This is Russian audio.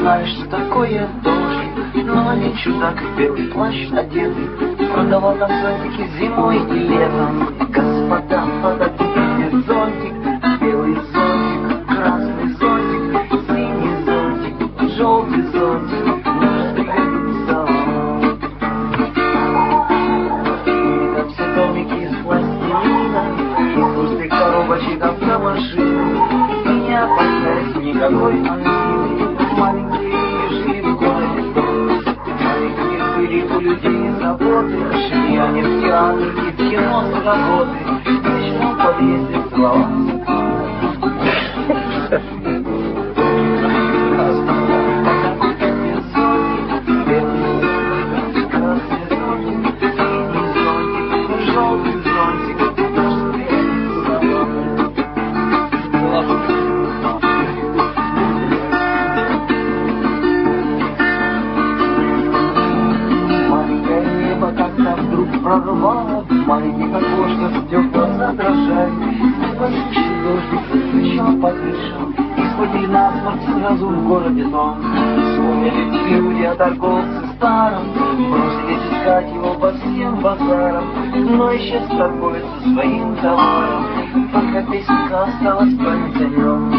знаешь, что такое дождь, но не чудак, белый плащ одетый, продавал там зонтики зимой и летом. Господа, подойдите, зонтик, белый зонтик, красный зонтик, синий зонтик, желтый зонтик, может пригодится вам. Это все домики из пластилина, из пустых коробочек автомашин. Не опасаясь никакой ангины, маленькие жили в городе дом. Маленькие были у людей заботы, шли они в театр и в кино с работы. В ночном подъезде целоваться. Прорвало в маленьких окошках, стекла задрожали. Большущий дождик стучал по крышам, и схватили насморк сразу в городе дом. Вспомнили люди о торговце старом, бросились искать его по всем базарам. Но исчез торговец со своим товаром, только песенка осталась в память о нем.